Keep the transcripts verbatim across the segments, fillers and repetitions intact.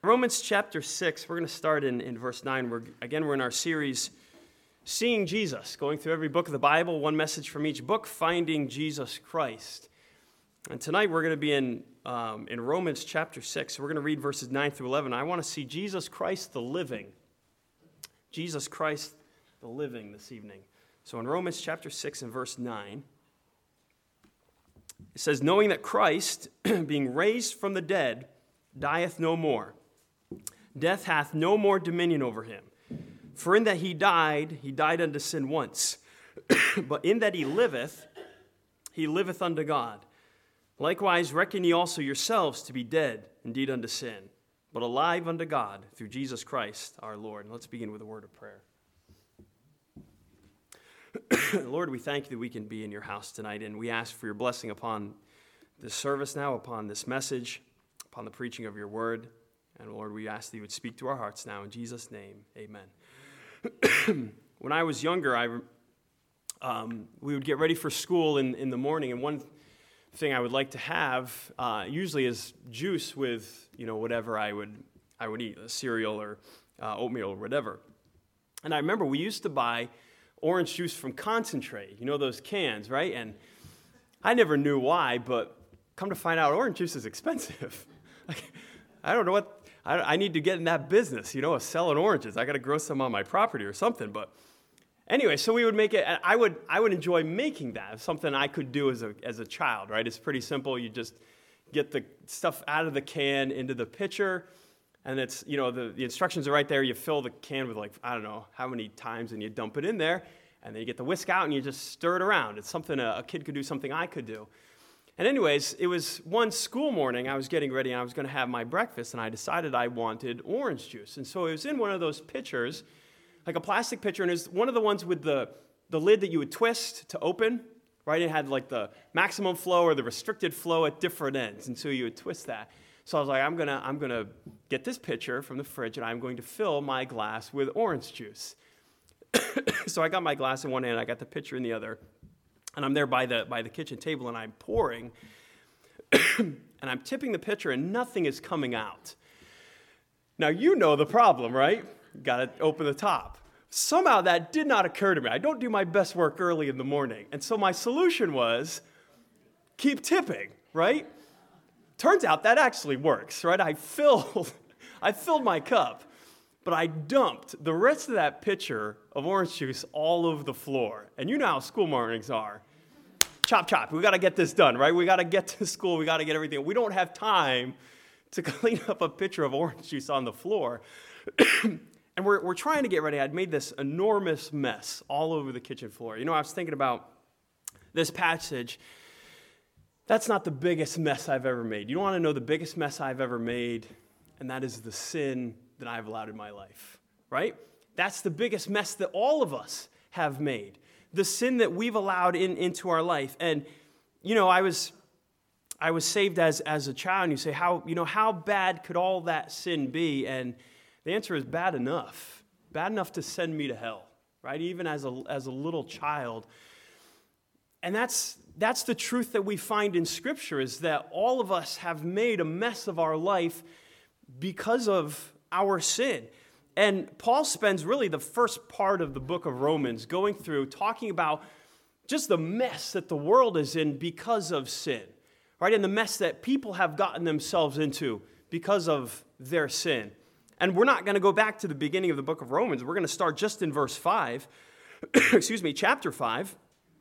Romans chapter six, we're going to start in, in verse nine. We're, again, we're in our series, Seeing Jesus, going through every book of the Bible, one message from each book, finding Jesus Christ. And tonight we're going to be in, um, in Romans chapter six. We're going to read verses nine through eleven. I want to see Jesus Christ the living. Jesus Christ the living this evening. So in Romans chapter six and verse nine, it says, knowing that Christ, being raised from the dead, dieth no more. Death hath no more dominion over him. For in that he died, he died unto sin once. But in that he liveth, he liveth unto God. Likewise reckon ye also yourselves to be dead, indeed unto sin, but alive unto God through Jesus Christ our Lord. And let's begin with a word of prayer. Lord, we thank you that we can be in your house tonight, and we ask for your blessing upon this service now, upon this message, upon the preaching of your word. And Lord, we ask that you would speak to our hearts now. In Jesus' name, amen. When I was younger, I, um, we would get ready for school in, in the morning, and one thing I would like to have uh, usually is juice with, you know, whatever I would I would eat, cereal or uh, oatmeal or whatever. And I remember we used to buy orange juice from Concentrate, you know, those cans, right? And I never knew why, but come to find out, orange juice is expensive. Like, I don't know what. I, I need to get in that business, you know, of selling oranges. I got to grow some on my property or something. But anyway, so we would make it. I would I would enjoy making that. It's something I could do as a as a child, right? It's pretty simple. You just get the stuff out of the can into the pitcher, and it's, you know, the, the instructions are right there. You fill the can with, like, I don't know how many times, and you dump it in there, and then you get the whisk out and you just stir it around. It's something a, a kid could do, something I could do. And anyways, it was one school morning, I was getting ready, and I was going to have my breakfast, and I decided I wanted orange juice. And so it was in one of those pitchers, like a plastic pitcher, and it was one of the ones with the, the lid that you would twist to open, right? It had like the maximum flow or the restricted flow at different ends, and so you would twist that. So I was like, I'm going to I'm gonna get this pitcher from the fridge, and I'm going to fill my glass with orange juice. So I got my glass in one hand, I got the pitcher in the other. And I'm there by the by the kitchen table, and I'm pouring, and I'm tipping the pitcher, and nothing is coming out. Now, you know the problem, right? Got to open the top. Somehow that did not occur to me. I don't do my best work early in the morning. And so my solution was keep tipping, right? Turns out that actually works, right? I filled, I filled my cup, but I dumped the rest of that pitcher of orange juice all over the floor. And you know how school mornings are. Chop, chop. We got to get this done, right? We got to get to school. We got to get everything. We don't have time to clean up a pitcher of orange juice on the floor. And we're we're trying to get ready. I'd made this enormous mess all over the kitchen floor. You know, I was thinking about this passage. That's not the biggest mess I've ever made. You want to know the biggest mess I've ever made? And that is the sin that I've allowed in my life, right? That's the biggest mess that all of us have made. The sin that we've allowed in, into our life. And, you know, I was I was saved as, as a child, and you say, how, you know, how bad could all that sin be? And the answer is bad enough. Bad enough to send me to hell, right? Even as a as a little child. And that's that's the truth that we find in Scripture, is that all of us have made a mess of our life because of our sin. And Paul spends really the first part of the book of Romans going through talking about just the mess that the world is in because of sin, right? And the mess that people have gotten themselves into because of their sin. And we're not going to go back to the beginning of the book of Romans. We're going to start just in verse five, excuse me, chapter five,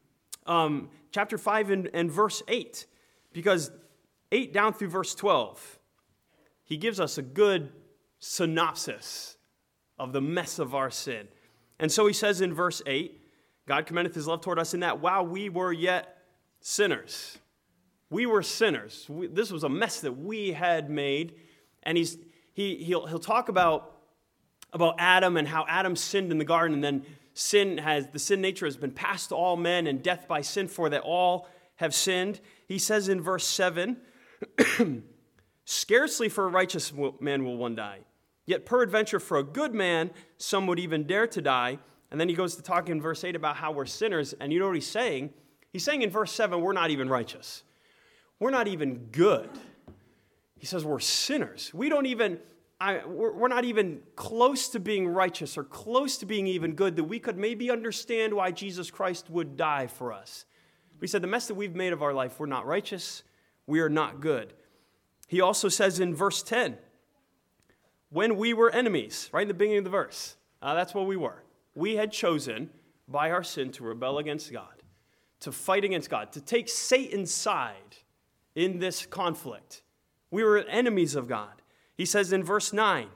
um, chapter five and, and verse eight, because eight down through verse twelve, he gives us a good synopsis of the mess of our sin. And so he says in verse eight, God commendeth his love toward us in that while we were yet sinners, we were sinners. We, this was a mess that we had made. And he's he he'll he'll talk about about Adam and how Adam sinned in the garden, and then sin has the sin nature has been passed to all men, and death by sin, for that all have sinned. He says in verse seven, scarcely for a righteous man will one die. Yet peradventure for a good man, some would even dare to die. And then he goes to talk in verse eight about how we're sinners. And you know what he's saying? He's saying in verse seven, we're not even righteous. We're not even good. He says we're sinners. We don't even, I, we're, we're not even close to being righteous or close to being even good, that we could maybe understand why Jesus Christ would die for us. We said the mess that we've made of our life, we're not righteous, we are not good. He also says in verse ten, when we were enemies, right in the beginning of the verse, uh, that's what we were. We had chosen by our sin to rebel against God, to fight against God, to take Satan's side in this conflict. We were enemies of God. He says in verse nine,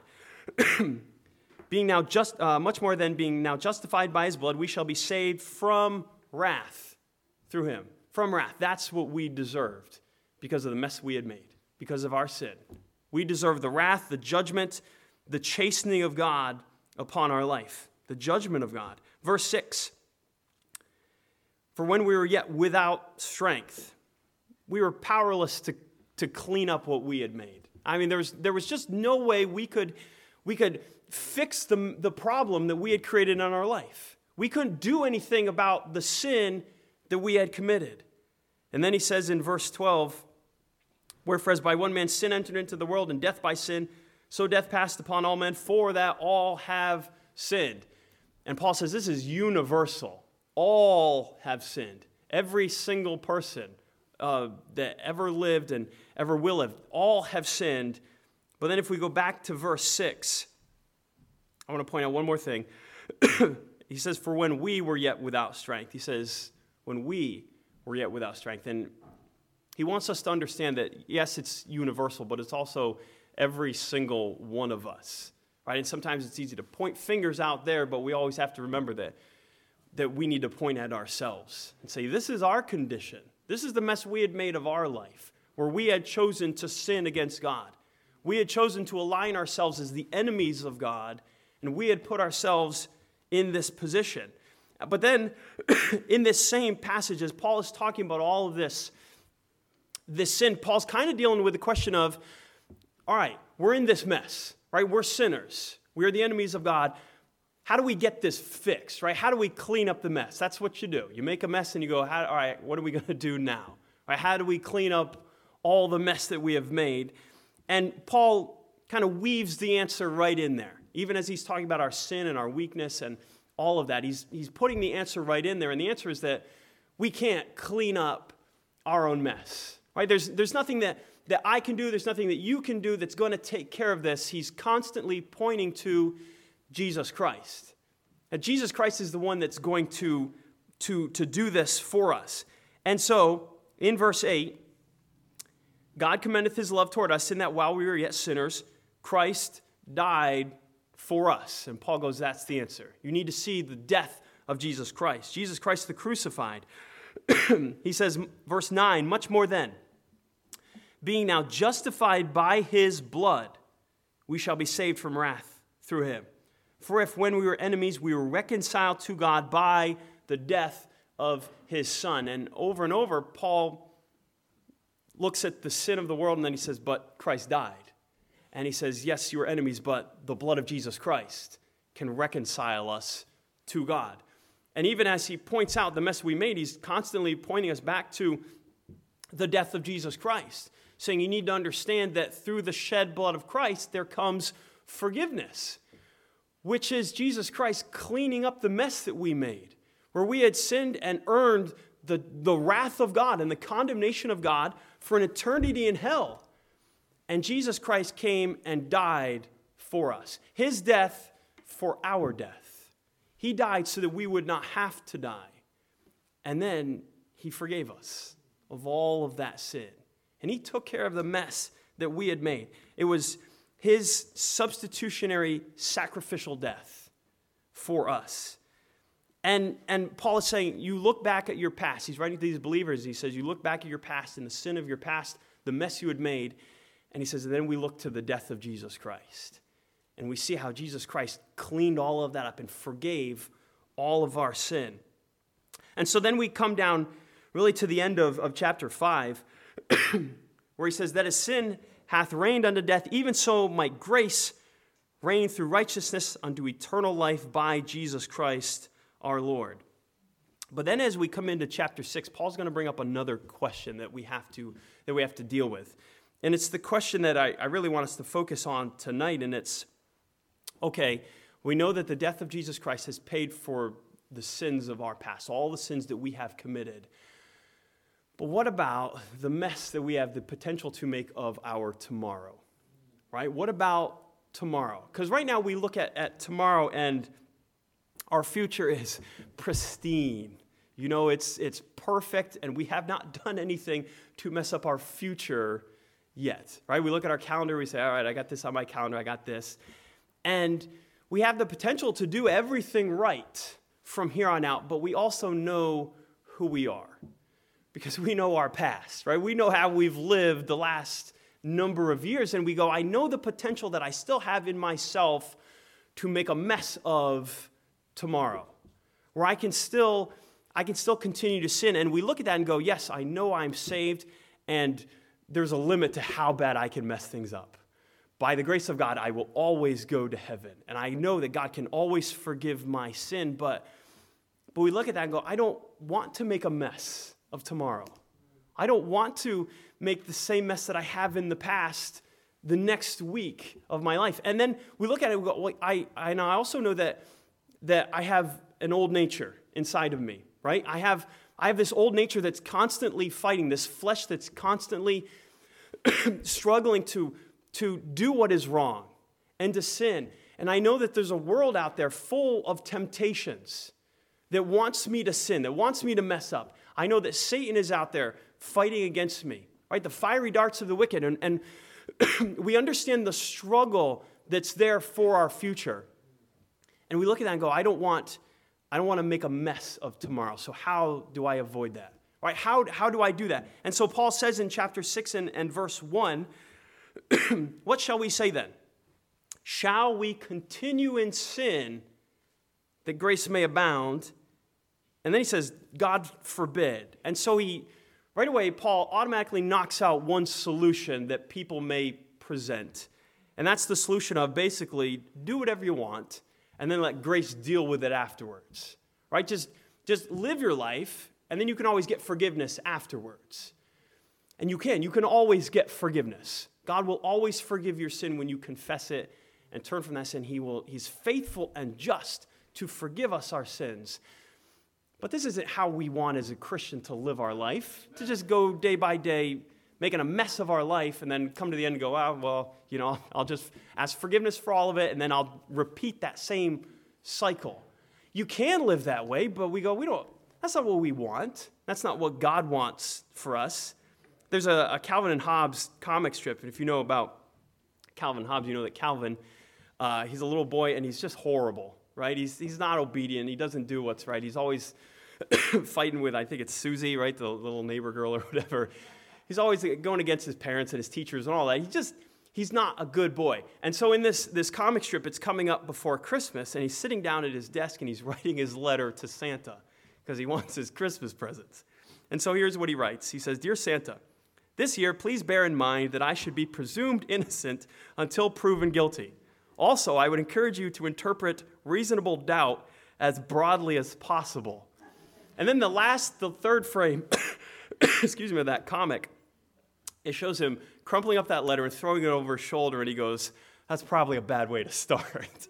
being now just uh, much more than being now justified by his blood, we shall be saved from wrath through him. From wrath. That's what we deserved because of the mess we had made, because of our sin. We deserve the wrath, the judgment, the chastening of God upon our life, the judgment of God. Verse six, for when we were yet without strength, we were powerless to, to clean up what we had made. I mean, there was, there was just no way we could, we could fix the, the problem that we had created in our life. We couldn't do anything about the sin that we had committed. And then he says in verse twelve, wherefore as by one man sin entered into the world, and death by sin, so death passed upon all men, for that all have sinned. And Paul says this is universal. All have sinned. Every single person uh, that ever lived and ever will live, all have sinned. But then if we go back to verse six, I want to point out one more thing. He says, for when we were yet without strength. He says, when we were yet without strength. And he wants us to understand that, yes, it's universal, but it's also every single one of us. Right? And sometimes it's easy to point fingers out there, but we always have to remember that, that we need to point at ourselves and say, this is our condition. This is the mess we had made of our life, where we had chosen to sin against God. We had chosen to align ourselves as the enemies of God, and we had put ourselves in this position. But then, in this same passage, as Paul is talking about all of this, this sin, Paul's kind of dealing with the question of, all right, we're in this mess, right? We're sinners. We are the enemies of God. How do we get this fixed, right? How do we clean up the mess? That's what you do. You make a mess and you go, how, all right, what are we going to do now? Right? How do we clean up all the mess that we have made? And Paul kind of weaves the answer right in there. Even as he's talking about our sin and our weakness and all of that, he's, he's putting the answer right in there. And the answer is that we can't clean up our own mess, right? There's, there's nothing that, that I can do, there's nothing that you can do that's going to take care of this. He's constantly pointing to Jesus Christ. And Jesus Christ is the one that's going to, to, to do this for us. And so, in verse eight, God commendeth his love toward us in that while we were yet sinners, Christ died for us. And Paul goes, that's the answer. You need to see the death of Jesus Christ. Jesus Christ the crucified. He says, verse nine, much more then, being now justified by his blood, we shall be saved from wrath through him. For if when we were enemies, we were reconciled to God by the death of his Son. And over and over, Paul looks at the sin of the world, and then he says, but Christ died. And he says, yes, you were enemies, but the blood of Jesus Christ can reconcile us to God. And even as he points out the mess we made, he's constantly pointing us back to the death of Jesus Christ, saying you need to understand that through the shed blood of Christ, there comes forgiveness, which is Jesus Christ cleaning up the mess that we made, where we had sinned and earned the, the wrath of God and the condemnation of God for an eternity in hell. And Jesus Christ came and died for us. His death for our death. He died so that we would not have to die. And then he forgave us of all of that sin. And he took care of the mess that we had made. It was his substitutionary sacrificial death for us. And, and Paul is saying, you look back at your past. He's writing to these believers. He says, you look back at your past and the sin of your past, the mess you had made. And he says, and then we look to the death of Jesus Christ. And we see how Jesus Christ cleaned all of that up and forgave all of our sin. And so then we come down really to the end of, of chapter five, where he says, that as sin hath reigned unto death, even so might grace reign through righteousness unto eternal life by Jesus Christ our Lord. But then as we come into chapter six, Paul's going to bring up another question that we have to, that we have to deal with. And it's the question that I, I really want us to focus on tonight, and it's, okay, we know that the death of Jesus Christ has paid for the sins of our past, all the sins that we have committed. But what about the mess that we have the potential to make of our tomorrow, right? What about tomorrow? Because right now we look at, at tomorrow and our future is pristine. You know, it's it's perfect, and we have not done anything to mess up our future yet, right? We look at our calendar, we say, all right, I got this on my calendar, I got this. And we have the potential to do everything right from here on out, but we also know who we are because we know our past, right? We know how we've lived the last number of years, and we go, I know the potential that I still have in myself to make a mess of tomorrow, where I can still, I can still continue to sin. And we look at that and go, yes, I know I'm saved, and there's a limit to how bad I can mess things up. By the grace of God, I will always go to heaven. And I know that God can always forgive my sin, but, but we look at that and go, I don't want to make a mess of tomorrow. I don't want to make the same mess that I have in the past the next week of my life. And then we look at it and we go, well, I, I, and I also know that, that I have an old nature inside of me, right? I have, I have this old nature that's constantly fighting, this flesh that's constantly struggling to to do what is wrong and to sin. And I know that there's a world out there full of temptations that wants me to sin, that wants me to mess up. I know that Satan is out there fighting against me, right? The fiery darts of the wicked. And, and we understand the struggle that's there for our future. And we look at that and go, I don't want, I don't want to make a mess of tomorrow. So how do I avoid that? Right? How, how do I do that? And so Paul says in chapter six and, and verse one, what shall we say then? Shall we continue in sin that grace may abound? And then he says, God forbid. And so he, right away, Paul automatically knocks out one solution that people may present. And that's the solution of basically do whatever you want and then let grace deal with it afterwards. Right? Just, just live your life, and then you can always get forgiveness afterwards. And you can. You can always get forgiveness. God will always forgive your sin when you confess it and turn from that sin. He will, he's faithful and just to forgive us our sins. But this isn't how we want as a Christian to live our life, to just go day by day making a mess of our life and then come to the end and go, oh, well, you know, I'll just ask forgiveness for all of it and then I'll repeat that same cycle. You can live that way, but we go, we don't, that's not what we want. That's not what God wants for us. There's a, a Calvin and Hobbes comic strip, and if you know about Calvin and Hobbes, you know that Calvin, uh, he's a little boy, and he's just horrible, right? He's he's not obedient. He doesn't do what's right. He's always fighting with, I think it's Susie, right, the little neighbor girl or whatever. He's always going against his parents and his teachers and all that. He just, he's not a good boy. And so in this, this comic strip, it's coming up before Christmas, and he's sitting down at his desk, and he's writing his letter to Santa because he wants his Christmas presents. And so here's what he writes. He says, Dear Santa, this year, please bear in mind that I should be presumed innocent until proven guilty. Also, I would encourage you to interpret reasonable doubt as broadly as possible. And then the last, the third frame, excuse me, of that comic, it shows him crumpling up that letter and throwing it over his shoulder, and he goes, that's probably a bad way to start.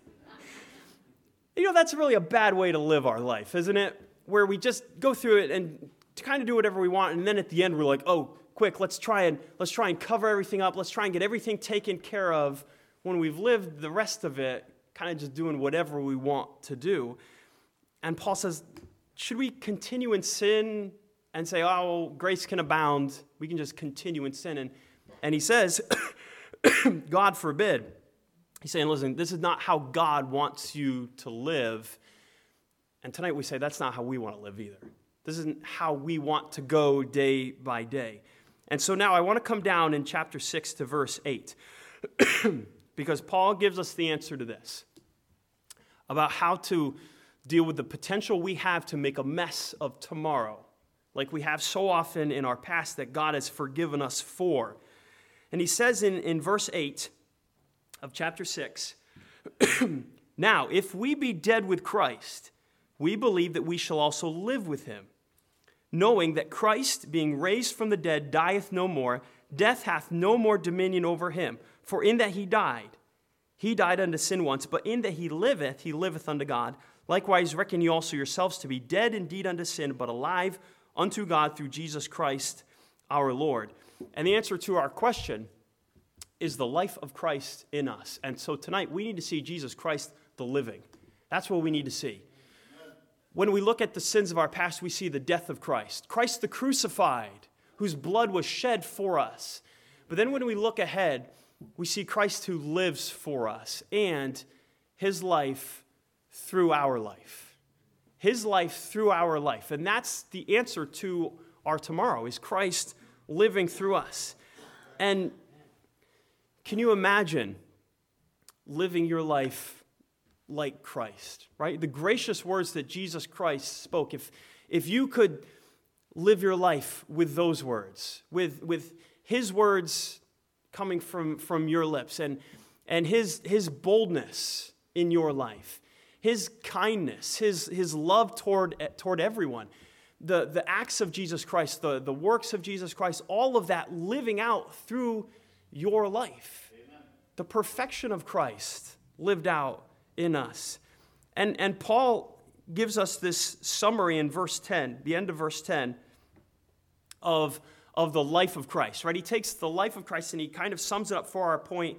You know, that's really a bad way to live our life, isn't it? Where we just go through it and kind of do whatever we want, and then at the end we're like, oh, quick, let's try and let's try and cover everything up. Let's try and get everything taken care of when we've lived the rest of it, kind of just doing whatever we want to do. And Paul says, should we continue in sin and say, oh, grace can abound? We can just continue in sin. And, and he says, God forbid. He's saying, listen, this is not how God wants you to live. And tonight we say that's not how we want to live either. This isn't how we want to go day by day. And so now I want to come down in chapter six to verse eight because Paul gives us the answer to this about how to deal with the potential we have to make a mess of tomorrow, like we have so often in our past that God has forgiven us for. And he says in, in verse eight of chapter six, now, if we be dead with Christ, we believe that we shall also live with him, knowing that Christ, being raised from the dead, dieth no more. death hath no more dominion over him. For in that he died, he died unto sin once, but in that he liveth, he liveth unto God. Likewise reckon ye also yourselves to be dead indeed unto sin, but alive unto God through Jesus Christ our Lord. And the answer to our question is the life of Christ in us. And so tonight we need to see Jesus Christ the living. That's what we need to see. When we look at the sins of our past, we see the death of Christ. Christ the crucified, whose blood was shed for us. But then when we look ahead, we see Christ who lives for us and his life through our life. His life through our life. And that's the answer to our tomorrow, is Christ living through us. And can you imagine living your life like Christ, right? The gracious words that Jesus Christ spoke. If, if you could live your life with those words, with, with his words coming from, from your lips, and, and his, his boldness in your life, his kindness, his, his love toward, toward everyone, the, the acts of Jesus Christ, the, the works of Jesus Christ, all of that living out through your life. Amen. The perfection of Christ lived out in us. And, and Paul gives us this summary in verse ten, the end of verse ten, of, of the life of Christ, right? He takes the life of Christ and he kind of sums it up for our point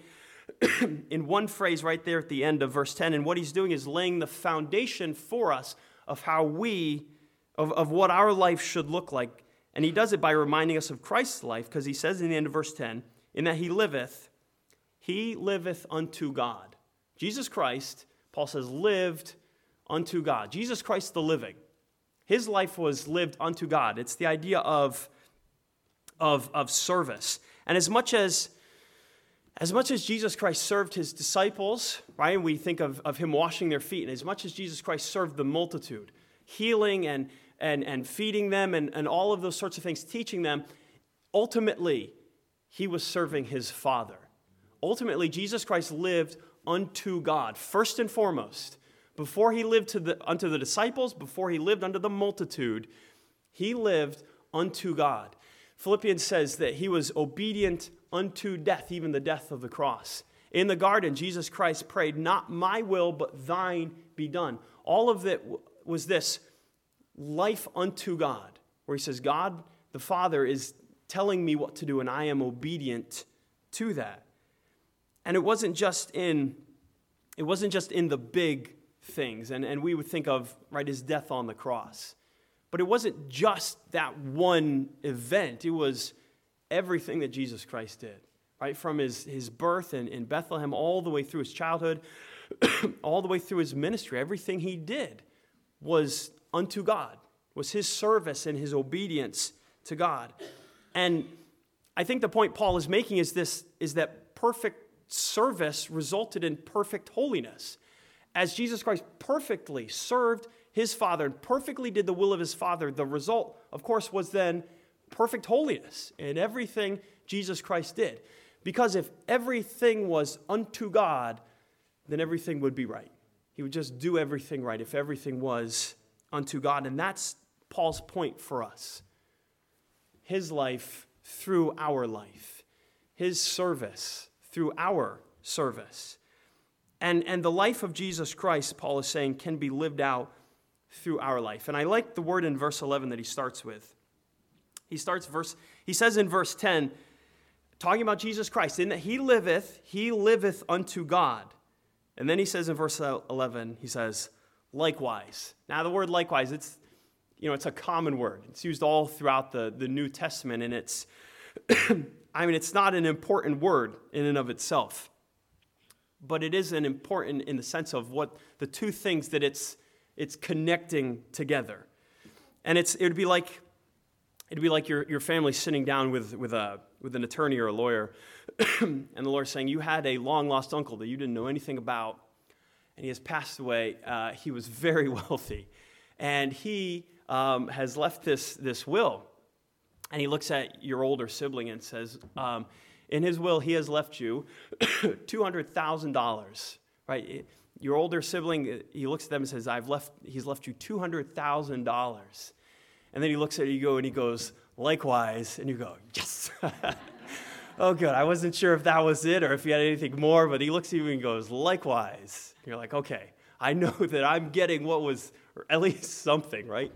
in one phrase right there at the end of verse ten. And what he's doing is laying the foundation for us of how we, of, of what our life should look like. And he does it by reminding us of Christ's life, because he says in the end of verse ten, in that he liveth, he liveth unto God. Jesus Christ, Paul says, lived unto God. Jesus Christ the living. His life was lived unto God. It's the idea of, of, of service. And as much as As much as Jesus Christ served his disciples, right, and we think of, of him washing their feet, and as much as Jesus Christ served the multitude, healing and, and, and feeding them and, and all of those sorts of things, teaching them, ultimately, he was serving his Father. Ultimately, Jesus Christ lived unto God, first and foremost. Before he lived to the, unto the disciples, before he lived unto the multitude, he lived unto God. Philippians says that he was obedient unto death, even the death of the cross. In the garden, Jesus Christ prayed, not my will, but thine be done. All of it was this life unto God, where he says, God, the Father, is telling me what to do, and I am obedient to that. And it wasn't just in, it wasn't just in the big things, and, and we would think of, right, his death on the cross. But it wasn't just that one event. It was everything that Jesus Christ did, right? From his, his birth in, in Bethlehem all the way through his childhood, all the way through his ministry. Everything he did was unto God, was his service and his obedience to God. And I think the point Paul is making is this, is that perfect service resulted in perfect holiness. As Jesus Christ perfectly served his Father and perfectly did the will of his Father, the result, of course, was then perfect holiness in everything Jesus Christ did. Because if everything was unto God, then everything would be right. He would just do everything right if everything was unto God. And that's Paul's point for us. His life through our life. His service through our service. And, and the life of Jesus Christ, Paul is saying, can be lived out through our life. And I like the word in verse eleven that he starts with. He starts verse, he says in verse ten, talking about Jesus Christ, in that he liveth, he liveth unto God. And then he says in verse eleven, he says, likewise. Now the word likewise, it's, you know, it's a common word. It's used all throughout the, the New Testament, and it's, I mean, it's not an important word in and of itself, but it is an important in the sense of what the two things that it's it's connecting together. And it's it would be like it'd be like your, your family sitting down with with a with an attorney or a lawyer, and the lawyer saying, you had a long lost uncle that you didn't know anything about, and he has passed away. Uh, he was very wealthy, and he um, has left this this will. And he looks at your older sibling and says, um, in his will, he has left you two hundred thousand dollars, right? Your older sibling, he looks at them and says, I've left, he's left you two hundred thousand dollars. And then he looks at you and he goes, likewise. And you go, yes. Oh, good. I wasn't sure if that was it or if he had anything more, but he looks at you and goes, likewise. You're like, okay, I know that I'm getting what was, or at least something, right?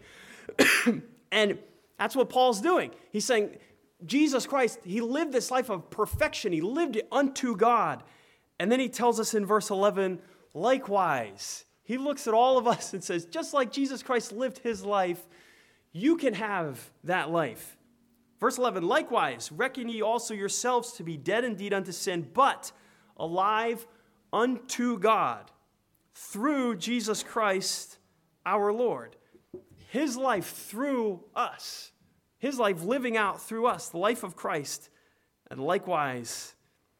And that's what Paul's doing. He's saying, Jesus Christ, he lived this life of perfection. He lived it unto God. And then he tells us in verse eleven, likewise. He looks at all of us and says, just like Jesus Christ lived his life, you can have that life. Verse eleven, likewise, reckon ye also yourselves to be dead indeed unto sin, but alive unto God through Jesus Christ our Lord. His life through us. His life living out through us, the life of Christ, and likewise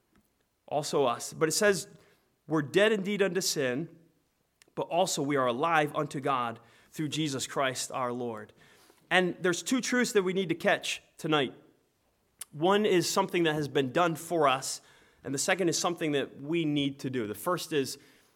also us. But it says we're dead indeed unto sin, but also we are alive unto God through Jesus Christ our Lord. And there's two truths that we need to catch tonight. One is something that has been done for us, and the second is something that we need to do. The first is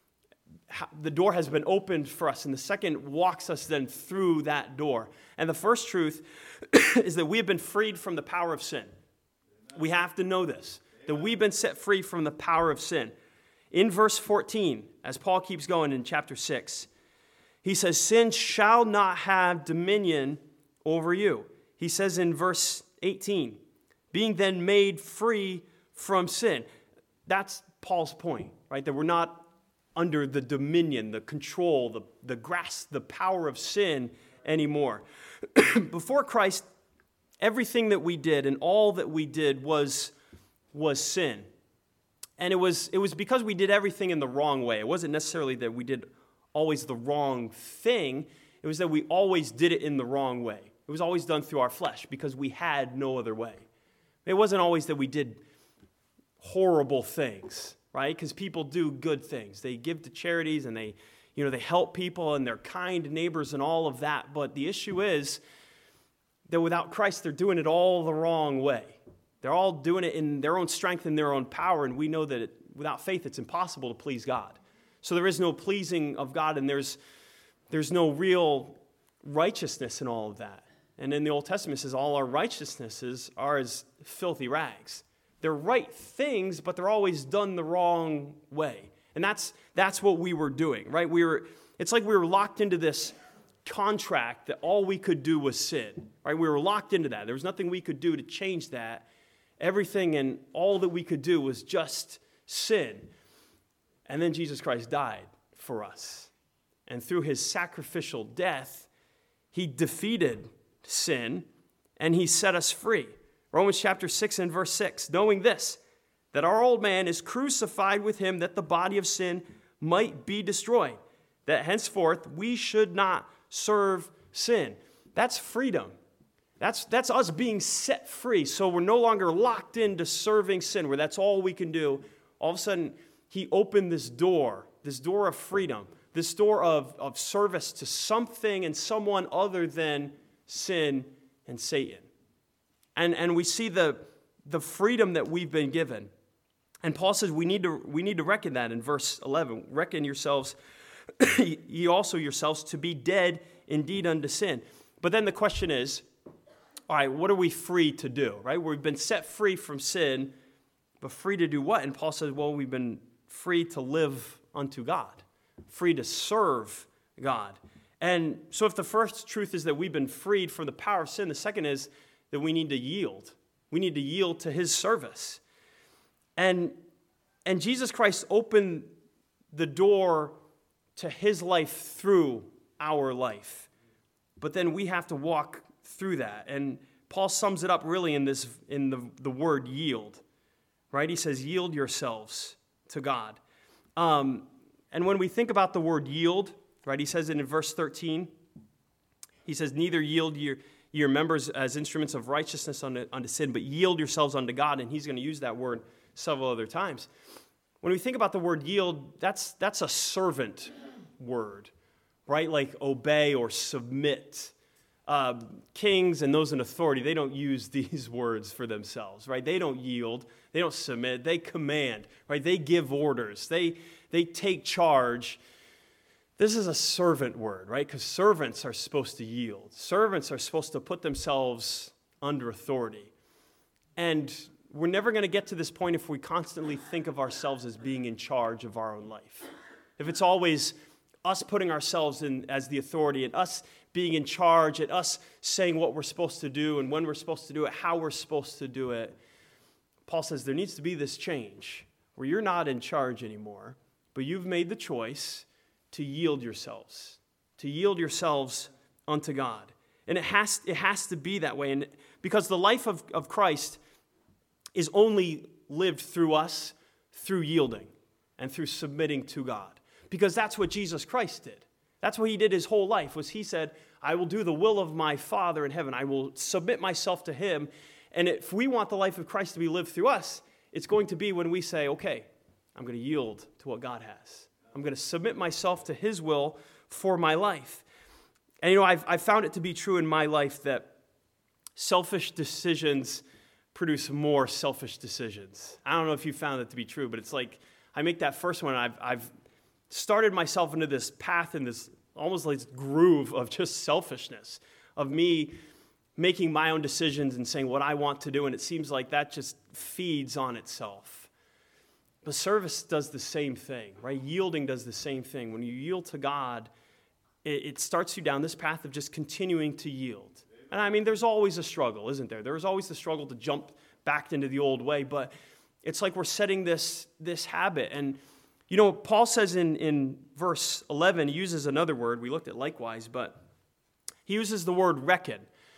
the door has been opened for us, and the second walks us then through that door. And the first truth is that we have been freed from the power of sin. We have to know this, that we've been set free from the power of sin. In verse fourteen, as Paul keeps going in chapter six, he says, sin shall not have dominion over you. He says in verse eighteen, being then made free from sin. That's Paul's point, right? That we're not under the dominion, the control, the, the grasp, the power of sin anymore. Before Christ, everything that we did and all that we did was, was sin. And it was, it was because we did everything in the wrong way. It wasn't necessarily that we did always the wrong thing. It was that we always did it in the wrong way. It was always done through our flesh because we had no other way. It wasn't always that we did horrible things, right? Because people do good things. They give to charities and they, you know, they help people and they're kind neighbors and all of that. But the issue is that without Christ, they're doing it all the wrong way. They're all doing it in their own strength and their own power, and we know that it, without faith, it's impossible to please God. So there is no pleasing of God, and there's there's no real righteousness in all of that. And in the Old Testament, it says all our righteousnesses are as filthy rags. They're right things, but they're always done the wrong way. And that's that's what we were doing, right? We were. It's like we were locked into this contract that all we could do was sin, right? We were locked into that. There was nothing we could do to change that. Everything and all that we could do was just sin. And then Jesus Christ died for us. And through his sacrificial death, he defeated sin and he set us free. Romans chapter six and verse six, knowing this, that our old man is crucified with him, that the body of sin might be destroyed, that henceforth we should not serve sin. That's freedom. That's, that's us being set free. So we're no longer locked into serving sin, where that's all we can do. All of a sudden, he opened this door, this door of freedom, this door of, of service to something and someone other than sin and Satan. And, and we see the, the freedom that we've been given. And Paul says we need to, we need to reckon that in verse eleven. Reckon yourselves, ye also yourselves, to be dead indeed unto sin. But then the question is, all right, what are we free to do, right? We've been set free from sin, but free to do what? And Paul says, well, we've been free to live unto God, free to serve God. And so if the first truth is that we've been freed from the power of sin, the second is that we need to yield. We need to yield to his service. And, and Jesus Christ opened the door to his life through our life. But then we have to walk through that. And Paul sums it up really in this in the, the word yield. Right? He says, yield yourselves to God. Um, and when we think about the word yield, right, he says it in verse thirteen. He says, neither yield your, your members as instruments of righteousness unto, unto sin, but yield yourselves unto God. And he's going to use that word several other times. When we think about the word yield, that's that's a servant word, right? Like obey or submit. Uh, kings and those in authority, they don't use these words for themselves, right? They don't yield. They don't submit. They command, right? They give orders. They, they take charge. This is a servant word, right? Because servants are supposed to yield. Servants are supposed to put themselves under authority. And we're never going to get to this point if we constantly think of ourselves as being in charge of our own life. If it's always us putting ourselves in as the authority and us being in charge and us saying what we're supposed to do and when we're supposed to do it, how we're supposed to do it, Paul says there needs to be this change where you're not in charge anymore, but you've made the choice to yield yourselves, to yield yourselves unto God. And it has, it has to be that way. And because the life of, of Christ is only lived through us, through yielding and through submitting to God. Because that's what Jesus Christ did. That's what he did his whole life, was he said, I will do the will of my Father in heaven. I will submit myself to him. And if we want the life of Christ to be lived through us, it's going to be when we say, okay, I'm going to yield to what God has. I'm going to submit myself to his will for my life. And you know, I've, I've found it to be true in my life that selfish decisions produce more selfish decisions. I don't know if you found it to be true, but it's like I make that first one, I've, I've started myself into this path in this almost like this groove of just selfishness, of me making my own decisions and saying what I want to do, and it seems like that just feeds on itself. But service does the same thing, right? Yielding does the same thing. When you yield to God, it, it starts you down this path of just continuing to yield. And I mean, there's always a struggle, isn't there? There's always the struggle to jump back into the old way, but it's like we're setting this, this habit. And, you know, Paul says in, in verse eleven, he uses another word, we looked at likewise, but he uses the word reckon.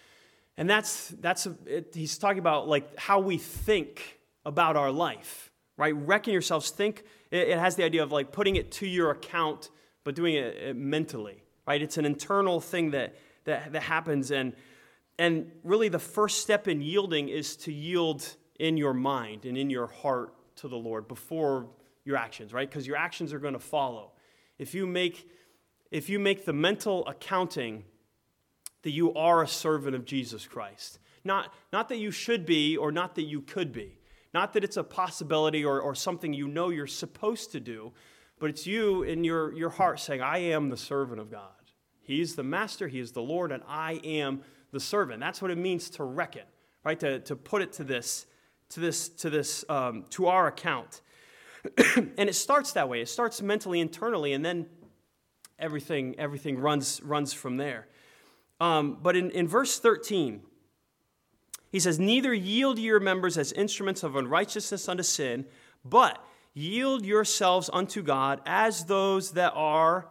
And that's, that's a, it, he's talking about like how we think about our life, right? Reckon yourselves, think, it, it has the idea of like putting it to your account, but doing it, it mentally, right? It's an internal thing that, that, that happens. And, and really the first step in yielding is to yield in your mind and in your heart to the Lord before your actions, right? Because your actions are going to follow. If you make, if you make the mental accounting that you are a servant of Jesus Christ. Not, not that you should be or not that you could be. Not that it's a possibility or, or something you know you're supposed to do, but it's you in your, your heart saying, I am the servant of God. He's the master, he is the Lord, and I am the servant. That's what it means to reckon, right? To, to put it to this, to this, to this, um, to our account. And it starts that way. It starts mentally, internally, and then everything, everything runs, runs from there. Um, but in, in verse thirteen, he says, neither yield your members as instruments of unrighteousness unto sin, but yield yourselves unto God as those that are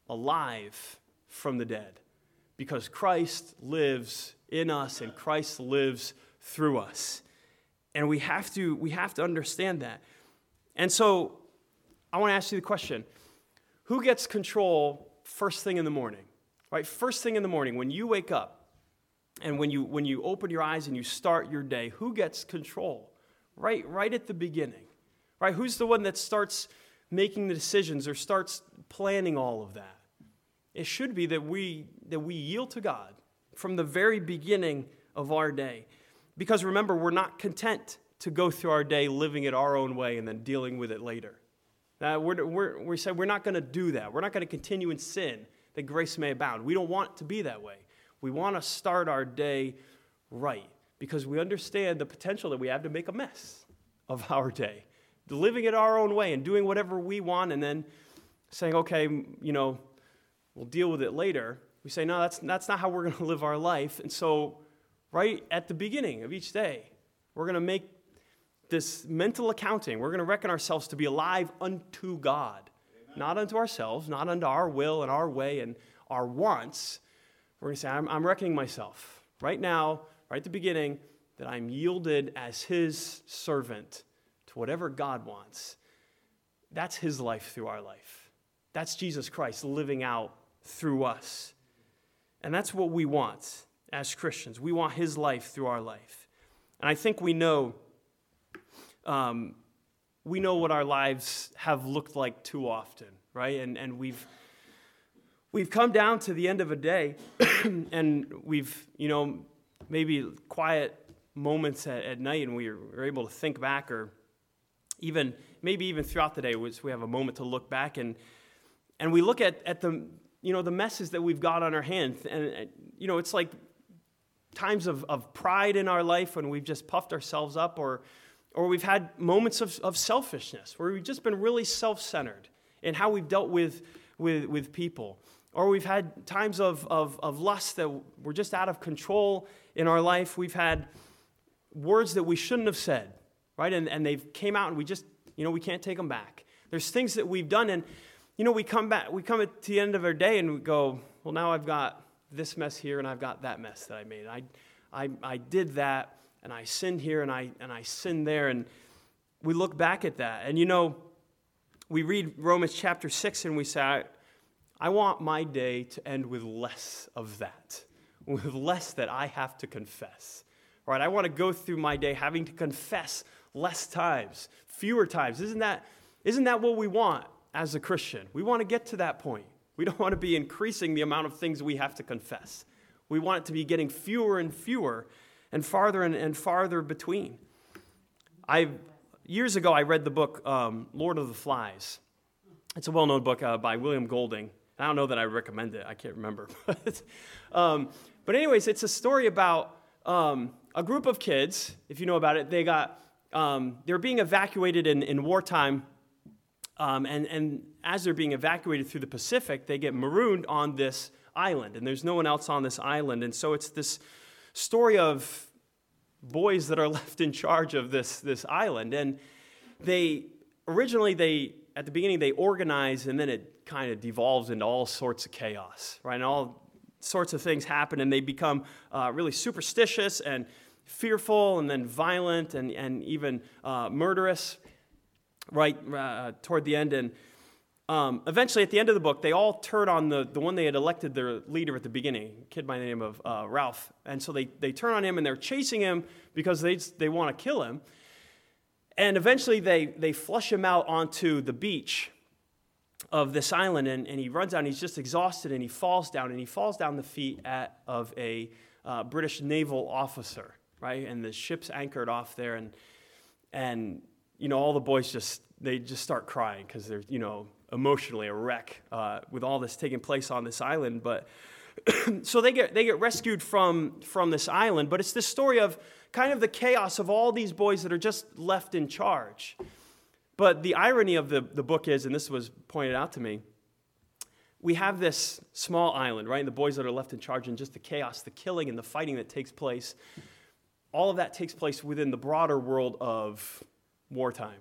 alive from the dead, because Christ lives in us and Christ lives through us. And we have to, we have to understand that. And so I want to ask you the question, who gets control first thing in the morning? Right, first thing in the morning, when you wake up and when you when you open your eyes and you start your day, who gets control? Right, right at the beginning. Right? Who's the one that starts making the decisions or starts planning all of that? It should be that we that we yield to God from the very beginning of our day. Because remember, we're not content to go through our day living it our own way and then dealing with it later. Uh, we're, we're, we said we're not going to do that. We're not going to continue in sin, that grace may abound. We don't want it to be that way. We want to start our day right because we understand the potential that we have to make a mess of our day. Living it our own way and doing whatever we want and then saying, okay, you know, we'll deal with it later. We say, no, that's, that's not how we're going to live our life. And so right at the beginning of each day, we're going to make this mental accounting. We're going to reckon ourselves to be alive unto God. Not unto ourselves, not unto our will and our way and our wants. We're going to say, I'm, I'm reckoning myself right now, right at the beginning, that I'm yielded as his servant to whatever God wants. That's his life through our life. That's Jesus Christ living out through us. And that's what we want as Christians. We want his life through our life. And I think we know um, we know what our lives have looked like too often, right? And and we've we've come down to the end of a day, and we've, you know, maybe quiet moments at, at night, and we are, we're able to think back, or even maybe even throughout the day, we have a moment to look back, and and we look at at the you know the messes that we've got on our hands, and, and you know it's like times of of pride in our life when we've just puffed ourselves up, or or we've had moments of, of selfishness, where we've just been really self-centered in how we've dealt with, with, with people. Or we've had times of, of, of lust that were just out of control in our life. We've had words that we shouldn't have said, right? And, and they've came out and we just, you know, we can't take them back. There's things that we've done, and, you know, we come back, we come at the end of our day and we go, well, now I've got this mess here and I've got that mess that I made. I, I, I did that, and I sinned here and I, and I sinned there, and we look back at that. And, you know, we read Romans chapter six and we say, I, I want my day to end with less of that, with less that I have to confess. Right? I want to go through my day having to confess less times, fewer times. Isn't that, isn't that what we want as a Christian? We want to get to that point. We don't want to be increasing the amount of things we have to confess. We want it to be getting fewer and fewer and farther and, and farther between. I Years ago, I read the book um, Lord of the Flies. It's a well-known book uh, by William Golding. I don't know that I recommend it. I can't remember. but, um, but anyways, it's a story about um, a group of kids, if you know about it. They got um, they were being evacuated in, in wartime, um, and, and as they're being evacuated through the Pacific, they get marooned on this island, and there's no one else on this island. And so it's this story of boys that are left in charge of this, this island. And they, originally they, at the beginning they organize, and then it kind of devolves into all sorts of chaos, right? And all sorts of things happen, and they become uh, really superstitious and fearful, and then violent, and, and even uh, murderous, right, uh, toward the end. And um, eventually, at the end of the book, they all turn on the, the one they had elected their leader at the beginning, a kid by the name of uh, Ralph. And so they, they turn on him, and they're chasing him because they, they want to kill him. And eventually, they, they flush him out onto the beach of this island, and, and he runs out, and he's just exhausted, and he falls down, and he falls down the feet at, of a uh, British naval officer, right? And the ship's anchored off there, and, and you know, all the boys just, they just start crying because they're, you know, emotionally a wreck uh, with all this taking place on this island. But so they get they get rescued from, from this island, but it's this story of kind of the chaos of all these boys that are just left in charge. But the irony of the, the book is, and this was pointed out to me, we have this small island, right? And the boys that are left in charge, and just the chaos, the killing, and the fighting that takes place. All of that takes place within the broader world of wartime,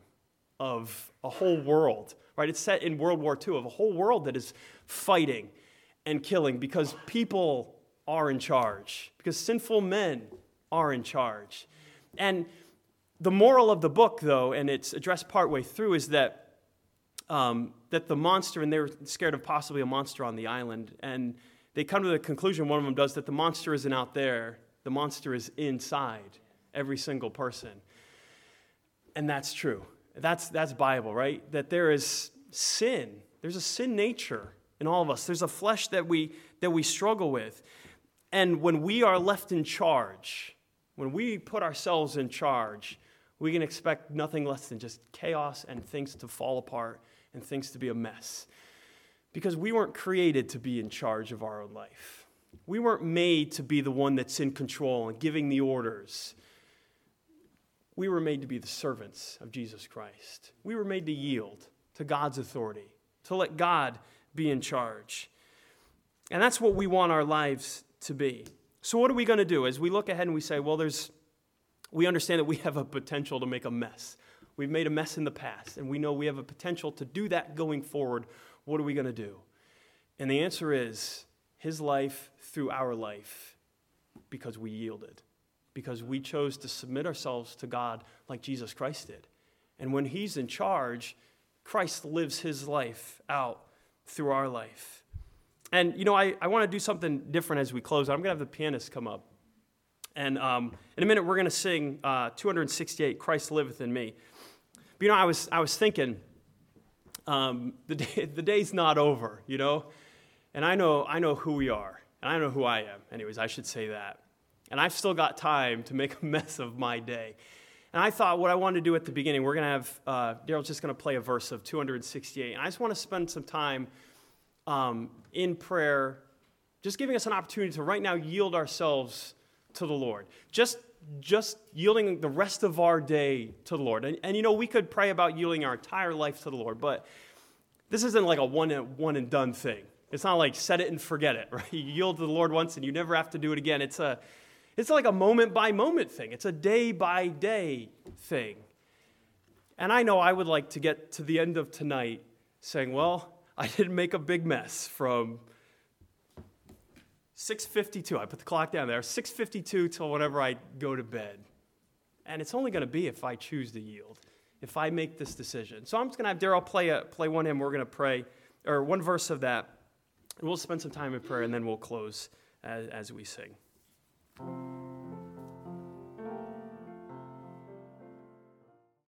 of a whole world, right? It's set in World War Two, of a whole world that is fighting and killing because people are in charge, because sinful men are in charge. And the moral of the book, though, and it's addressed partway through, is that um, that the monster, and they're scared of possibly a monster on the island, and they come to the conclusion, one of them does, that the monster isn't out there, the monster is inside every single person. And that's true. That's that's Bible, right? That there is sin. There's a sin nature in all of us. There's a flesh that we that we struggle with. And when we are left in charge, when we put ourselves in charge, we can expect nothing less than just chaos and things to fall apart and things to be a mess. Because we weren't created to be in charge of our own life. We weren't made to be the one that's in control and giving the orders. We were made to be the servants of Jesus Christ. We were made to yield to God's authority, to let God be in charge. And that's what we want our lives to be. So what are we going to do? As we look ahead and we say, well, there's, we understand that we have a potential to make a mess. We've made a mess in the past, and we know we have a potential to do that going forward. What are we going to do? And the answer is his life through our life, because we yielded, because we chose to submit ourselves to God like Jesus Christ did. And when he's in charge, Christ lives his life out through our life. And, you know, I, I want to do something different as we close. I'm going to have the pianist come up. And um, in a minute, we're going to sing uh, two sixty-eight, Christ Liveth in Me. But, you know, I was I was thinking, um, the day, the day's not over, you know? And I know I know who we are, and I know who I am. Anyways, I should say that. And I've still got time to make a mess of my day. And I thought what I wanted to do at the beginning, we're going to have, uh, Daryl's just going to play a verse of two sixty-eight. And I just want to spend some time um, in prayer, just giving us an opportunity to right now yield ourselves to the Lord. Just just yielding the rest of our day to the Lord. And, and you know, we could pray about yielding our entire life to the Lord, but this isn't like a one and, one and done thing. It's not like set it and forget it, right? You yield to the Lord once and you never have to do it again. It's a, it's like a moment by moment thing. It's a day by day thing. And I know I would like to get to the end of tonight saying, well, I didn't make a big mess from six fifty-two, I put the clock down there, six fifty-two till whenever I go to bed. And it's only going to be if I choose to yield, if I make this decision. So I'm just going to have Daryl play a, play one hymn. We're going to pray, or one verse of that. And we'll spend some time in prayer, and then we'll close as, as we sing.